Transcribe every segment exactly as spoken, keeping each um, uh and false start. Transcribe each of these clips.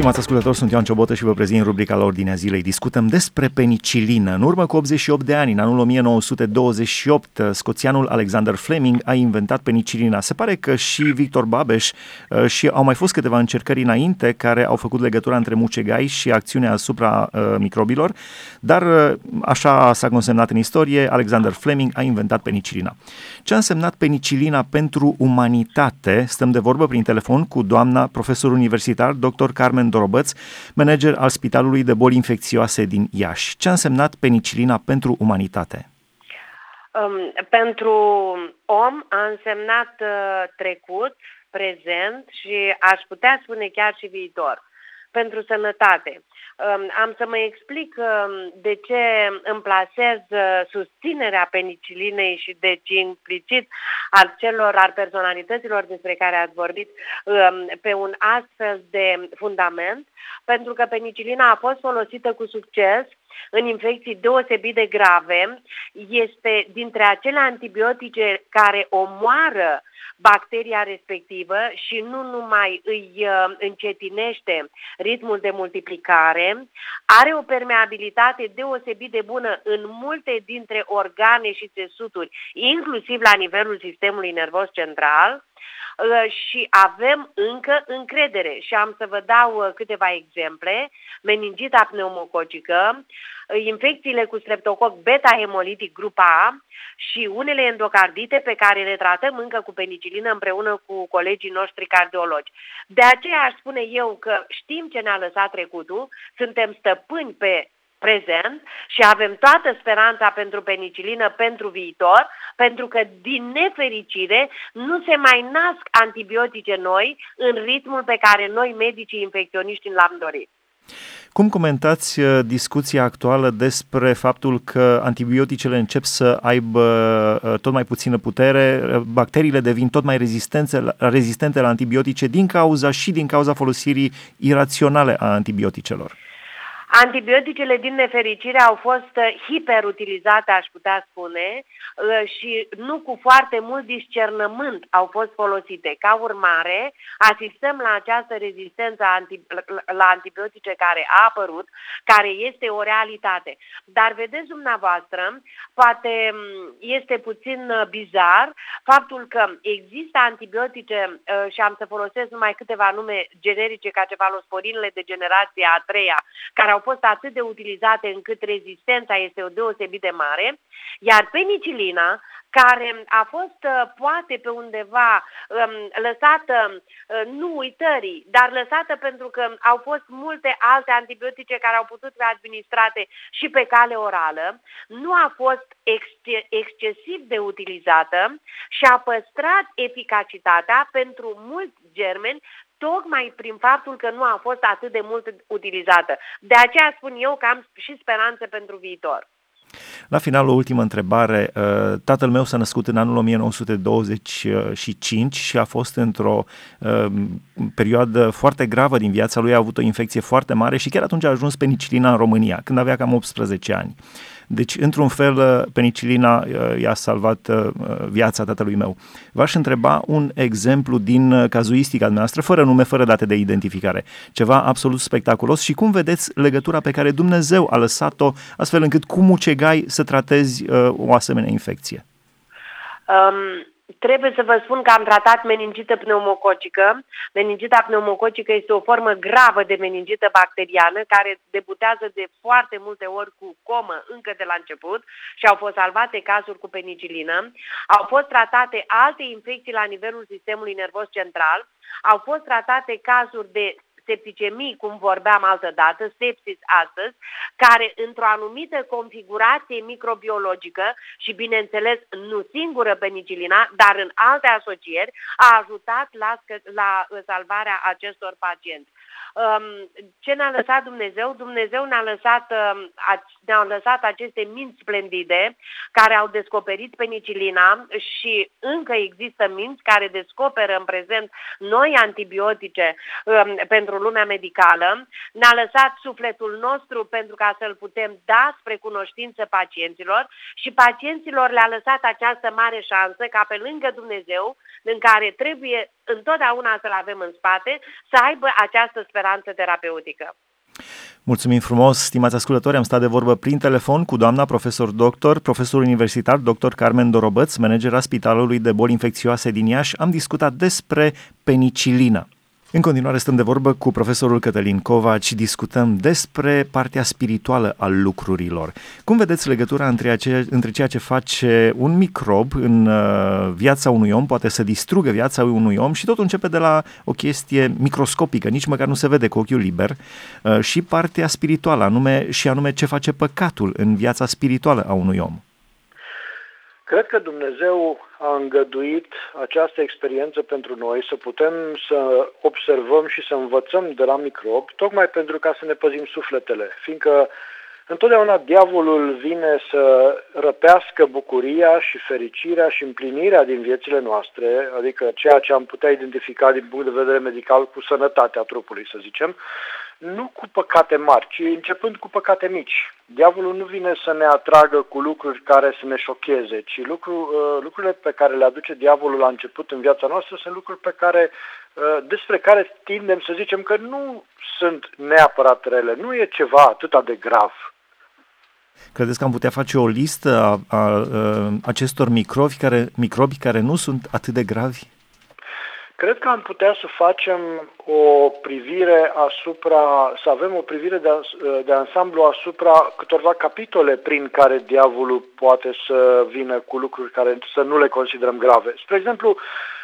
Stimați ascultători, sunt Ioan Ciobotă și vă prezint rubrica la Ordinea Zilei. Discutăm despre penicilină. În urmă cu optzeci și opt de ani, în anul o mie nouă sute douăzeci și opt, scoțianul Alexander Fleming a inventat penicilina. Se pare că și Victor Babeș și au mai fost câteva încercări înainte care au făcut legătura între mucegai și acțiunea asupra uh, microbilor, dar uh, așa s-a consemnat în istorie, Alexander Fleming a inventat penicilina. Ce a însemnat penicilina pentru umanitate? Stăm de vorbă prin telefon cu doamna profesor universitar, doctor Carmen Dorobăț, manager al Spitalului de Boli Infecțioase din Iași. Ce a însemnat penicilina pentru umanitate? Um, pentru om a însemnat uh, trecut, prezent și aș putea spune chiar și viitor. Pentru sănătate. Am să mă explic de ce îmi plasez susținerea penicilinei și deci implicit al celor, al personalităților despre care ați vorbit pe un astfel de fundament, pentru că penicilina a fost folosită cu succes în infecții deosebit de grave, este dintre acele antibiotice care omoară bacteria respectivă și nu numai îi încetinește ritmul de multiplicare, are o permeabilitate deosebit de bună în multe dintre organe și țesuturi, inclusiv la nivelul sistemului nervos central, și avem încă încredere. Și am să vă dau câteva exemple. Meningita pneumococică, infecțiile cu streptococ beta-hemolitic grupa A și unele endocardite pe care le tratăm încă cu penicilină împreună cu colegii noștri cardiologi. De aceea aș spune eu că știm ce ne-a lăsat trecutul, suntem stăpâni pe prezent și avem toată speranța pentru penicilină pentru viitor, pentru că, din nefericire, nu se mai nasc antibiotice noi în ritmul pe care noi, medicii infecționiști, l-am dorit. Cum comentați discuția actuală despre faptul că antibioticele încep să aibă tot mai puțină putere, bacteriile devin tot mai rezistente, rezistente la antibiotice din cauza și din cauza folosirii iraționale a antibioticelor? Antibioticele, din nefericire, au fost hiperutilizate, aș putea spune, și nu cu foarte mult discernământ au fost folosite. Ca urmare, asistăm la această rezistență la antibiotice care a apărut, care este o realitate. Dar vedeți dumneavoastră, poate este puțin bizar faptul că există antibiotice, și am să folosesc numai câteva nume generice, ca cefalosporinele de generația a treia, care au fost atât de utilizate încât rezistența este o deosebit de mare, iar penicilina, care a fost poate pe undeva lăsată, nu uitării, dar lăsată pentru că au fost multe alte antibiotice care au putut fi administrate și pe cale orală, nu a fost ex- excesiv de utilizată și a păstrat eficacitatea pentru mulți germeni, tocmai prin faptul că nu a fost atât de mult utilizată. De aceea spun eu că am și speranțe pentru viitor. La final, o ultimă întrebare. Tatăl meu s-a născut în anul o mie nouă sute douăzeci și cinci și a fost într-o uh, perioadă foarte gravă din viața lui, a avut o infecție foarte mare și chiar atunci a ajuns penicilina în România, când avea cam optsprezece ani. Deci, într-un fel, penicilina uh, i-a salvat uh, viața tatălui meu. V-aș întreba un exemplu din cazuistica noastră, fără nume, fără date de identificare. Ceva absolut spectaculos și cum vedeți legătura pe care Dumnezeu a lăsat-o astfel încât cu mucegai să tratezi uh, o asemenea infecție? Um... Trebuie să vă spun că am tratat meningită pneumococică. Meningita pneumococică este o formă gravă de meningită bacteriană care debutează de foarte multe ori cu comă încă de la început și au fost salvate cazuri cu penicilină. Au fost tratate alte infecții la nivelul sistemului nervos central. Au fost tratate cazuri de septicemii, cum vorbeam altădată, sepsis astăzi, care într-o anumită configurație microbiologică și, bineînțeles, nu singură penicilina, dar în alte asocieri, a ajutat la, la salvarea acestor pacienți. Ce ne-a lăsat Dumnezeu? Dumnezeu ne-a lăsat, ne-au lăsat aceste minți splendide care au descoperit penicilina și încă există minți care descoperă în prezent noi antibiotice pentru lumea medicală. Ne-a lăsat sufletul nostru pentru ca să-l putem da spre cunoștință pacienților și pacienților le-a lăsat această mare șansă ca pe lângă Dumnezeu în care trebuie întotdeauna să-l avem în spate, să aibă această speranță terapeutică. Mulțumim frumos, stimați ascultători, am stat de vorbă prin telefon cu doamna profesor doctor, profesor universitar, doctor Carmen Dorobăț, manager a Spitalului de Boli Infecțioase din Iași. Am discutat despre penicilină. În continuare stăm de vorbă cu profesorul Cătălin Covaci, discutăm despre partea spirituală a lucrurilor. Cum vedeți legătura între, ace- între ceea ce face un microb în uh, viața unui om, poate să distrugă viața unui om și totul începe de la o chestie microscopică, nici măcar nu se vede cu ochiul liber, uh, și partea spirituală, anume, și anume ce face păcatul în viața spirituală a unui om? Cred că Dumnezeu a îngăduit această experiență pentru noi, să putem să observăm și să învățăm de la microb, tocmai pentru ca să ne păzim sufletele, fiindcă întotdeauna diavolul vine să răpească bucuria și fericirea și împlinirea din viețile noastre, adică ceea ce am putea identifica din punct de vedere medical cu sănătatea trupului, să zicem, nu cu păcate mari, ci începând cu păcate mici. Diavolul nu vine să ne atragă cu lucruri care să ne șocheze, ci lucru, lucrurile pe care le aduce diavolul la început în viața noastră sunt lucruri pe care, despre care tindem să zicem că nu sunt neapărat rele, nu e ceva atât de grav. Credeți că am putea face o listă a, a, a acestor microbi care, microbi care nu sunt atât de gravi? Cred că am putea să facem o privire asupra, să avem o privire de, de ansamblu asupra câtorva capitole prin care diavolul poate să vină cu lucruri care să nu le considerăm grave. Spre exemplu,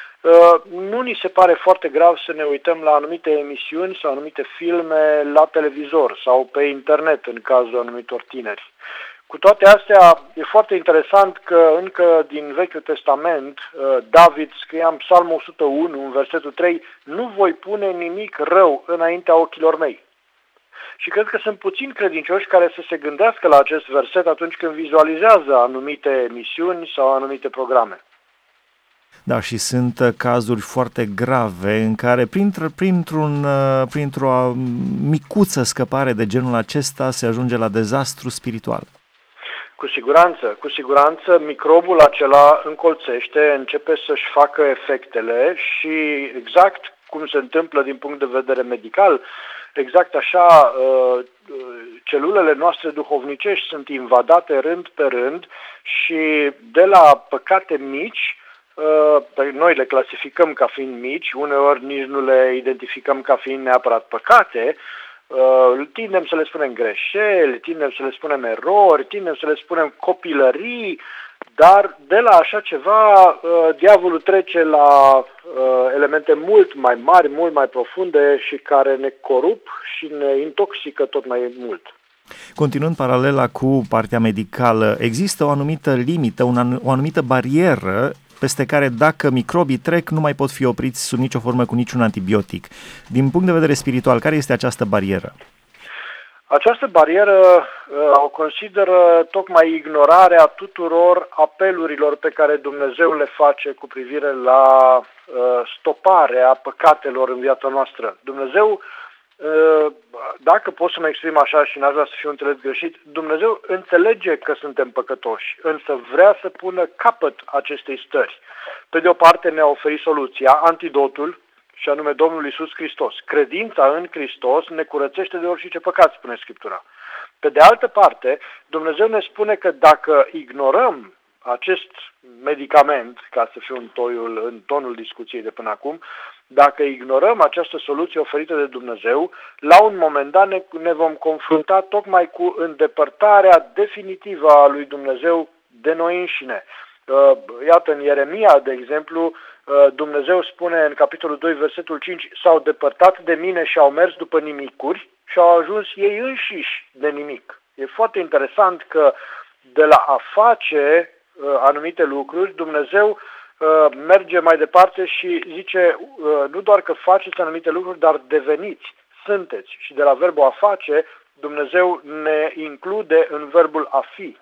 nu ni se pare foarte grav să ne uităm la anumite emisiuni sau anumite filme la televizor sau pe internet în cazul anumitor tineri. Cu toate astea, e foarte interesant că încă din Vechiul Testament, David scria în Psalmul o sută unu, în versetul trei, nu voi pune nimic rău înaintea ochilor mei. Și cred că sunt puțini credincioși care să se gândească la acest verset atunci când vizualizează anumite emisiuni sau anumite programe. Da, și sunt cazuri foarte grave în care printr- printr-un, printr-o micuță scăpare de genul acesta se ajunge la dezastru spiritual. Cu siguranță, cu siguranță microbul acela încolțește, începe să-și facă efectele și exact cum se întâmplă din punct de vedere medical, exact așa celulele noastre duhovnicești sunt invadate rând pe rând și de la păcate mici, noi le clasificăm ca fiind mici, uneori nici nu le identificăm ca fiind neapărat păcate, tindem să le spunem greșeli, tindem să le spunem erori, tindem să le spunem copilării, dar de la așa ceva diavolul trece la elemente mult mai mari, mult mai profunde și care ne corup și ne intoxică tot mai mult. Continuând paralela cu partea medicală, există o anumită limită, o anumită barieră peste care dacă microbii trec nu mai pot fi opriți sub nicio formă cu niciun antibiotic. Din punct de vedere spiritual, care este această barieră? Această barieră o consideră tocmai ignorarea tuturor apelurilor pe care Dumnezeu le face cu privire la stoparea păcatelor în viața noastră. Dumnezeu, dacă pot să mă exprim așa și n-aș vrea să fiu înțeles greșit, Dumnezeu înțelege că suntem păcătoși, însă vrea să pună capăt acestei stări. Pe de o parte ne-a oferit soluția, antidotul, și anume Domnul Iisus Hristos. Credința în Hristos ne curățește de orice păcat, spune Scriptura. Pe de altă parte, Dumnezeu ne spune că dacă ignorăm acest medicament, ca să fiu în, toiul, în tonul discuției de până acum, dacă ignorăm această soluție oferită de Dumnezeu, la un moment dat ne, ne vom confrunta tocmai cu îndepărtarea definitivă a lui Dumnezeu de noi înșine. Iată, în Ieremia, de exemplu, Dumnezeu spune în capitolul doi, versetul cinci, s-au depărtat de mine și au mers după nimicuri și au ajuns ei înșiși de nimic. E foarte interesant că de la a face anumite lucruri, Dumnezeu merge mai departe și zice nu doar că faceți anumite lucruri, dar deveniți, sunteți. Și de la verbul a face, Dumnezeu ne include în verbul a fi.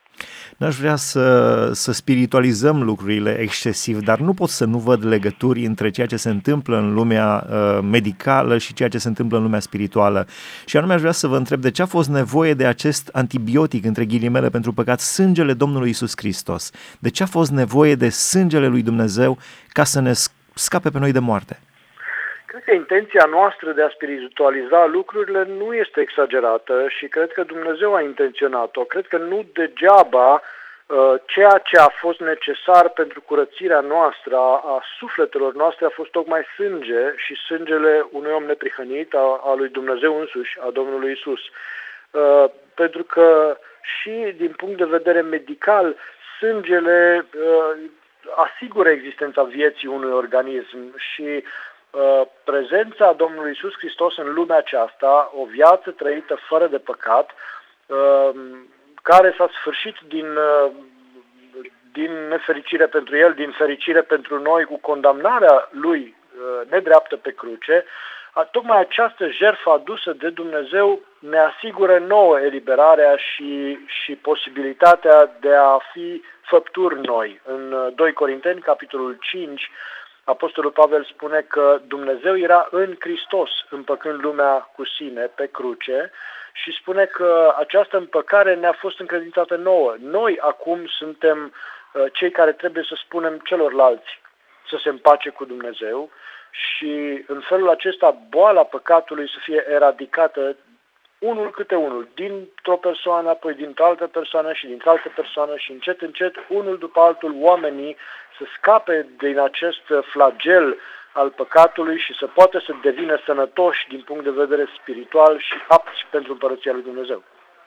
N-aș vrea să, să spiritualizăm lucrurile excesiv, dar nu pot să nu văd legături între ceea ce se întâmplă în lumea uh, medicală și ceea ce se întâmplă în lumea spirituală. Și anume aș vrea să vă întreb de ce a fost nevoie de acest antibiotic, între ghilimele, pentru păcat, sângele Domnului Iisus Hristos. De ce a fost nevoie de sângele lui Dumnezeu ca să ne scape pe noi de moarte? Cred că intenția noastră de a spiritualiza lucrurile nu este exagerată și cred că Dumnezeu a intenționat-o. Cred că nu degeaba ceea ce a fost necesar pentru curățirea noastră, a sufletelor noastre, a fost tocmai sânge și sângele unui om neprihănit, a, a lui Dumnezeu însuși, a Domnului Isus. Pentru că și din punct de vedere medical, sângele asigură existența vieții unui organism și prezența Domnului Iisus Hristos în lumea aceasta, o viață trăită fără de păcat, care s-a sfârșit din, din nefericire pentru El, din fericire pentru noi, cu condamnarea Lui nedreaptă pe cruce, tocmai această jertfă adusă de Dumnezeu ne asigură nouă eliberarea și, și posibilitatea de a fi făpturi noi. În doi Corinteni, capitolul cinci, Apostolul Pavel spune că Dumnezeu era în Hristos, împăcând lumea cu sine pe cruce, și spune că această împăcare ne-a fost încredințată nouă. Noi acum suntem cei care trebuie să spunem celorlalți să se împace cu Dumnezeu și în felul acesta boala păcatului să fie eradicată unul câte unul, dintr-o persoană, apoi dintr-o altă persoană și dintr-o altă persoană și încet, încet, unul după altul, oamenii să scape din acest flagel al păcatului și să poată să devină sănătoși din punct de vedere spiritual și apți pentru Împărăția lui Dumnezeu.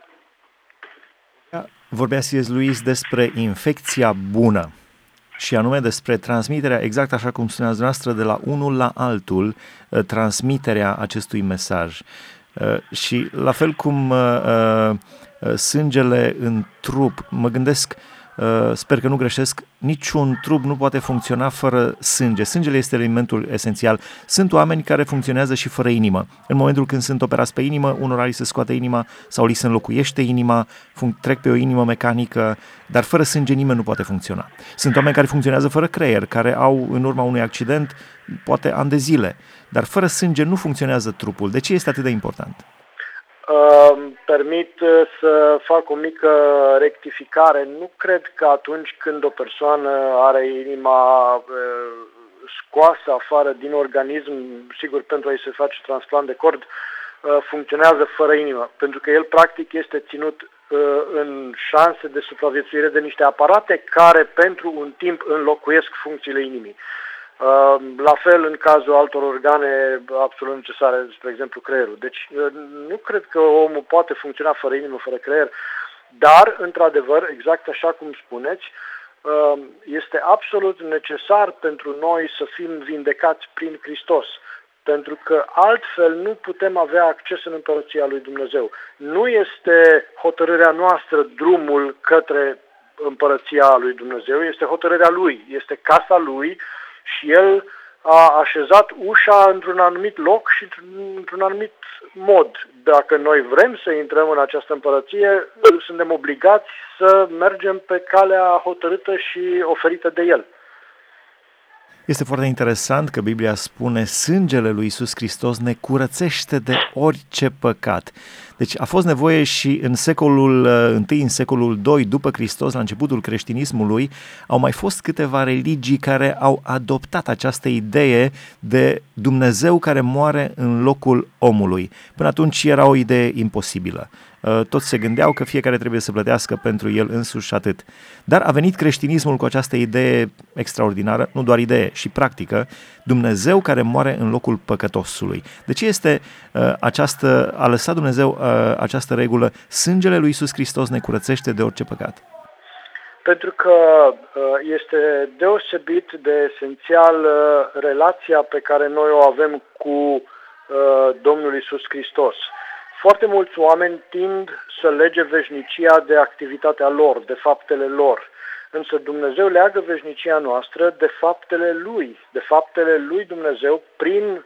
Vorbea C S. Lewis despre infecția bună și anume despre transmiterea, exact așa cum spuneați dumneavoastră, de la unul la altul, transmiterea acestui mesaj. Uh, și la fel cum uh, uh, sângele în trup, mă gândesc, uh, sper că nu greșesc, niciun trup nu poate funcționa fără sânge. Sângele este elementul esențial. Sunt oameni care funcționează și fără inimă. În momentul când sunt operați pe inimă, unora li se scoate inima sau li se înlocuiește inima, func- trec pe o inimă mecanică, dar fără sânge nimeni nu poate funcționa. Sunt oameni care funcționează fără creier, care au în urma unui accident poate ani de zile, dar fără sânge nu funcționează trupul. De ce este atât de important? Uh, permit să fac o mică rectificare. Nu cred că atunci când o persoană are inima uh, scoasă afară din organism, sigur pentru a-i se face transplant de cord, uh, funcționează fără inimă, pentru că el practic este ținut uh, în șanse de supraviețuire de niște aparate care pentru un timp înlocuiesc funcțiile inimii. La fel în cazul altor organe absolut necesare, spre exemplu creierul. Deci nu cred că omul poate funcționa fără inimă, fără creier, dar, într-adevăr, exact așa cum spuneți, este absolut necesar pentru noi să fim vindecați prin Hristos, pentru că altfel nu putem avea acces în Împărăția lui Dumnezeu. Nu este hotărârea noastră drumul către Împărăția lui Dumnezeu, este hotărârea Lui, este casa Lui, și El a așezat ușa într-un anumit loc și într-un anumit mod. Dacă noi vrem să intrăm în această împărăție, suntem obligați să mergem pe calea hotărâtă și oferită de El. Este foarte interesant că Biblia spune sângele lui Iisus Hristos ne curățește de orice păcat. Deci a fost nevoie și în secolul I, în secolul doi după Hristos, la începutul creștinismului, au mai fost câteva religii care au adoptat această idee de Dumnezeu care moare în locul omului. Până atunci era o idee imposibilă. Toți se gândeau că fiecare trebuie să plătească pentru el însuși și atât. Dar a venit creștinismul cu această idee extraordinară, nu doar idee, și practică, Dumnezeu care moare în locul păcătosului. De ce este uh, această, a lăsat Dumnezeu uh, această regulă, sângele lui Iisus Hristos ne curățește de orice păcat? Pentru că uh, este deosebit de esențial uh, relația pe care noi o avem cu uh, Domnul Iisus Hristos. Foarte mulți oameni tind să lege veșnicia de activitatea lor, de faptele lor. Însă Dumnezeu leagă veșnicia noastră de faptele Lui, de faptele Lui Dumnezeu prin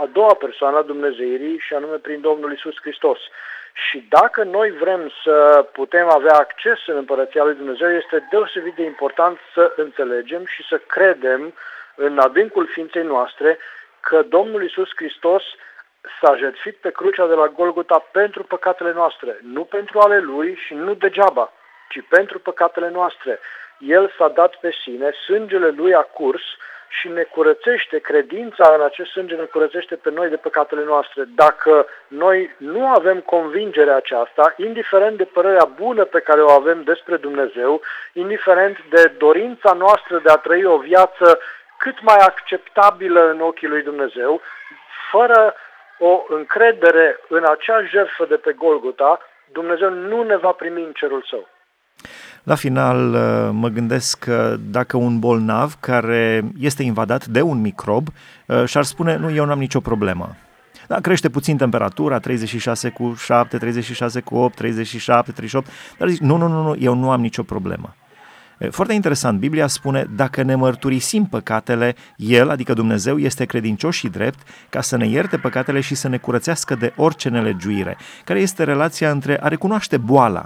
a doua persoană a Dumnezeirii, și anume prin Domnul Iisus Hristos. Și dacă noi vrem să putem avea acces în Împărăția lui Dumnezeu, este deosebit de important să înțelegem și să credem în adâncul ființei noastre că Domnul Iisus Hristos s-a jertfit pe crucea de la Golgota pentru păcatele noastre, nu pentru ale Lui și nu degeaba, ci pentru păcatele noastre. El s-a dat pe sine, sângele Lui a curs și ne curățește, credința în acest sânge ne curățește pe noi de păcatele noastre. Dacă noi nu avem convingerea aceasta, indiferent de părerea bună pe care o avem despre Dumnezeu, indiferent de dorința noastră de a trăi o viață cât mai acceptabilă în ochii lui Dumnezeu, fără o încredere în acea jertfă de pe Golgota, Dumnezeu nu ne va primi în cerul Său. La final mă gândesc că dacă un bolnav care este invadat de un microb și-ar spune, nu, eu n-am nicio problemă. Da, crește puțin temperatura, treizeci și șase cu șapte, treizeci și șase cu opt, treizeci și șapte, treizeci și opt, dar zici, nu, nu, nu, nu, eu nu am nicio problemă. Foarte interesant, Biblia spune, dacă ne mărturisim păcatele, El, adică Dumnezeu, este credincios și drept ca să ne ierte păcatele și să ne curățească de orice nelegiuire. Care este relația între a recunoaște boala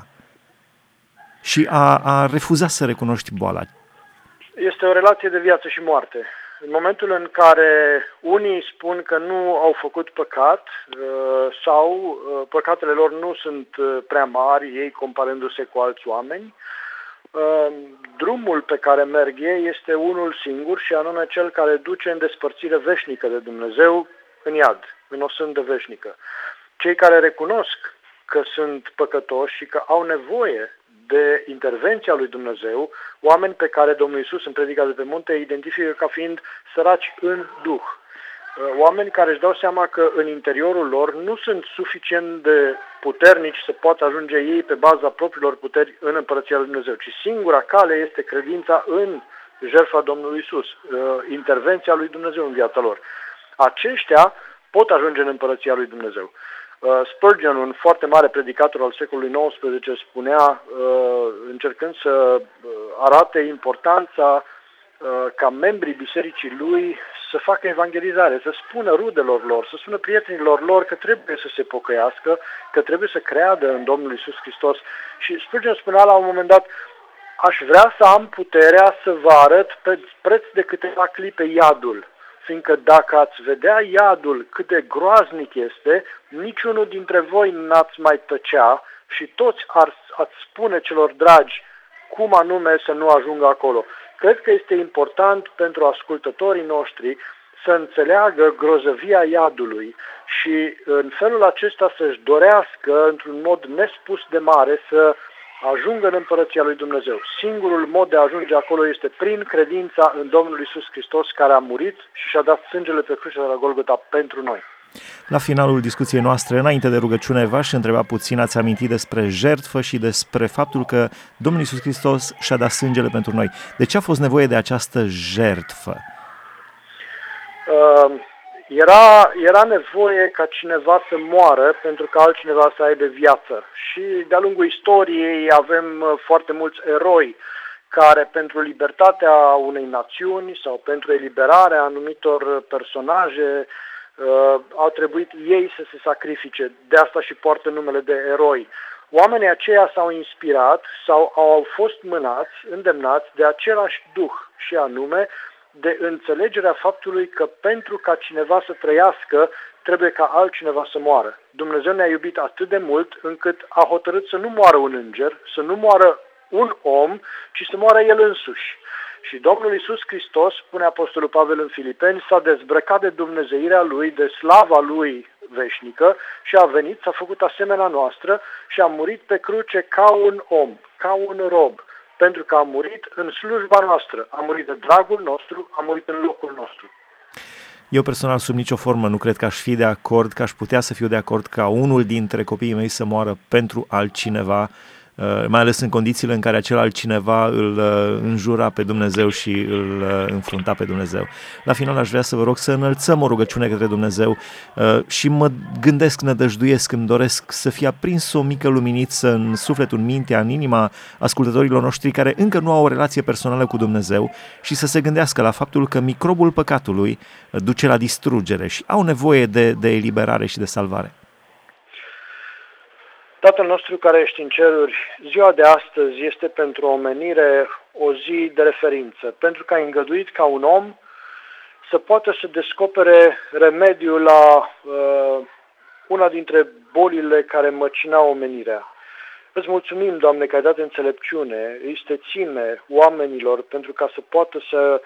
și a, a refuza să recunoști boala? Este o relație de viață și moarte. În momentul în care unii spun că nu au făcut păcat sau păcatele lor nu sunt prea mari, ei comparându-se cu alți oameni, drumul pe care merg ei este unul singur și anume cel care duce în despărțire veșnică de Dumnezeu în iad, în o sândă veșnică. Cei care recunosc că sunt păcătoși și că au nevoie de intervenția lui Dumnezeu, oameni pe care Domnul Iisus în Predica de pe Munte îi identifică ca fiind săraci în Duh. Oameni care își dau seama că în interiorul lor nu sunt suficient de puternici să poată ajunge ei pe baza propriilor puteri în Împărăția lui Dumnezeu, ci singura cale este credința în jertfa Domnului Iisus, intervenția lui Dumnezeu în viața lor. Aceștia pot ajunge în Împărăția lui Dumnezeu. Spurgeon, un foarte mare predicator al secolului nouăsprezece, spunea, încercând să arate importanța ca membrii bisericii lui să facă evangelizare, să spună rudelor lor, să spună prietenilor lor că trebuie să se pocăiască, că trebuie să creadă în Domnul Iisus Hristos. Și Spurgeon spunea la un moment dat, aș vrea să am puterea să vă arăt pe preț de câteva clipe iadul, fiindcă dacă ați vedea iadul cât de groaznic este, niciunul dintre voi n-ați mai tăcea și toți ar, ați spune celor dragi cum anume să nu ajungă acolo. Cred că este important pentru ascultătorii noștri să înțeleagă grozăvia iadului și în felul acesta să-și dorească într-un mod nespus de mare să ajungă în Împărăția lui Dumnezeu. Singurul mod de a ajunge acolo este prin credința în Domnul Iisus Hristos, care a murit și și-a dat sângele pe crucea de la Golgota pentru noi. La finalul discuției noastre, înainte de rugăciune, v-aș întreba puțin, ați amintit despre jertfă și despre faptul că Domnul Iisus Hristos și-a dat sângele pentru noi. De ce a fost nevoie de această jertfă? Uh, era, era nevoie ca cineva să moară pentru ca altcineva să aibă viață. Și de-a lungul istoriei avem foarte mulți eroi care pentru libertatea unei națiuni sau pentru eliberarea anumitor personaje au trebuit ei să se sacrifice. De asta și poartă numele de eroi. Oamenii aceia s-au inspirat sau au fost mânați, îndemnați de același duh și anume de înțelegerea faptului că pentru ca cineva să trăiască, trebuie ca altcineva să moară. Dumnezeu ne-a iubit atât de mult încât a hotărât să nu moară un înger, să nu moară un om, ci să moară El însuși. Și Domnul Iisus Hristos, spune Apostolul Pavel în Filipeni, s-a dezbrăcat de dumnezeirea Lui, de slava Lui veșnică și a venit, s-a făcut asemenea noastră și a murit pe cruce ca un om, ca un rob, pentru că a murit în slujba noastră, a murit de dragul nostru, a murit în locul nostru. Eu personal, sub nicio formă, nu cred că aș fi de acord, că aș putea să fiu de acord ca unul dintre copiii mei să moară pentru altcineva. mai ales în condițiile în care acel altcineva îl înjura pe Dumnezeu și îl înfrunta pe Dumnezeu. La final aș vrea să vă rog să înălțăm o rugăciune către Dumnezeu și mă gândesc, nădăjduiesc, îmi doresc să fie aprins o mică luminiță în sufletul, în mintea, în inima ascultătorilor noștri care încă nu au o relație personală cu Dumnezeu și să se gândească la faptul că microbul păcatului duce la distrugere și au nevoie de, de eliberare și de salvare. Tatăl nostru care ești în ceruri, ziua de astăzi este pentru omenire o zi de referință, pentru că ai îngăduit ca un om să poată să descopere remediul la uh, una dintre bolile care măcinau omenirea. Îți mulțumim, Doamne, că ai dat înțelepciune, istețime oamenilor pentru ca să poată să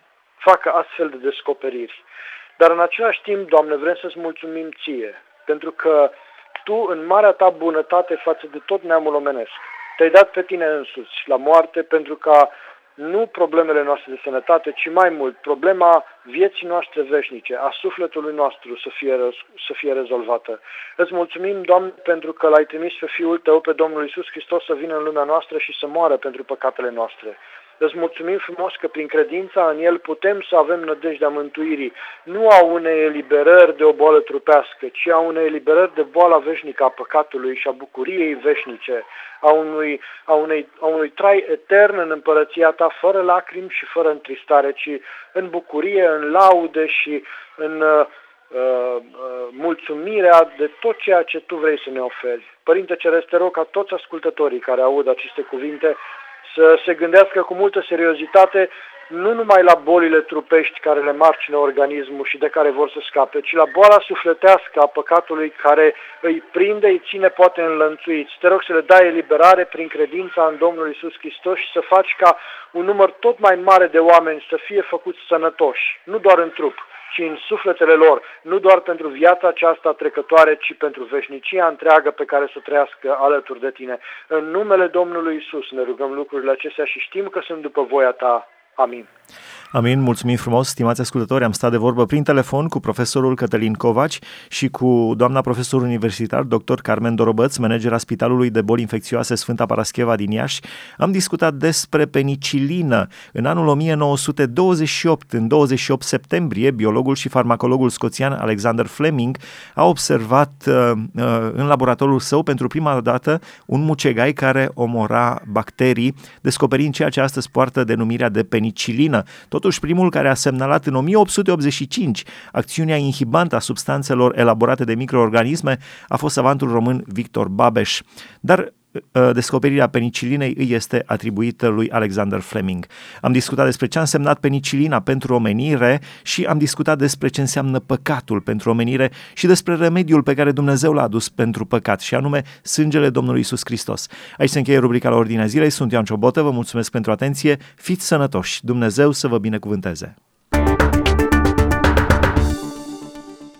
facă astfel de descoperiri. Dar în același timp, Doamne, vrem să-ți mulțumim Ție, pentru că Tu, în marea Ta bunătate față de tot neamul omenesc, Te-ai dat pe Tine însuți la moarte pentru ca nu problemele noastre de sănătate, ci mai mult problema vieții noastre veșnice, a sufletului nostru să fie, să fie rezolvată. Îți mulțumim, Doamne, pentru că L-ai trimis pe Fiul Tău, pe Domnul Iisus Hristos, să vină în lumea noastră și să moară pentru păcatele noastre. Îți mulțumim frumos că prin credința în El putem să avem nădejdea mântuirii, nu a unei eliberări de o boală trupească, ci a unei eliberări de boala veșnică a păcatului și a bucuriei veșnice, a unui, a unei, a unui trai etern în împărăția Ta, fără lacrimi și fără întristare, ci în bucurie, în laude și în uh, uh, mulțumirea de tot ceea ce Tu vrei să ne oferi. Părinte Ceresc, te rog ca toți ascultătorii care aud aceste cuvinte să se gândească cu multă seriozitate nu numai la bolile trupești care le marcină organismul și de care vor să scape, ci la boala sufletească a păcatului care îi prinde, îi ține poate înlănțuiți. Te rog să le dai eliberare prin credința în Domnul Iisus Hristos și să faci ca un număr tot mai mare de oameni să fie făcuți sănătoși, nu doar în trup, ci în sufletele lor, nu doar pentru viața aceasta trecătoare, ci pentru veșnicia întreagă pe care să trăiască alături de Tine. În numele Domnului Iisus ne rugăm lucrurile acestea și știm că sunt după voia Ta. Amin. Amin, mulțumim frumos, stimați ascultători, am stat de vorbă prin telefon cu profesorul Cătălin Covaci și cu doamna profesor universitar, doctor Carmen Dorobăț, manager a Spitalului de Boli Infecțioase Sfânta Parascheva din Iași. Am discutat despre penicilină. În anul o mie nouă sute douăzeci și opt, în douăzeci și opt septembrie, biologul și farmacologul scoțian Alexander Fleming a observat uh, uh, în laboratorul său pentru prima dată un mucegai care omora bacterii, descoperind ceea ce astăzi poartă denumirea de penicilină. Totuși, primul care a semnalat în o mie opt sute optzeci și cinci acțiunea inhibantă a substanțelor elaborate de microorganisme a fost savantul român Victor Babeș. Dar descoperirea penicilinei îi este atribuită lui Alexander Fleming. Am discutat despre ce a însemnat penicilina pentru omenire și am discutat despre ce înseamnă păcatul pentru omenire și despre remediul pe care Dumnezeu l-a adus pentru păcat, și anume sângele Domnului Iisus Hristos. Aici se încheie rubrica La Ordinea Zilei. Sunt Ioan Ciobotă, vă mulțumesc pentru atenție, fiți sănătoși, Dumnezeu să vă binecuvânteze!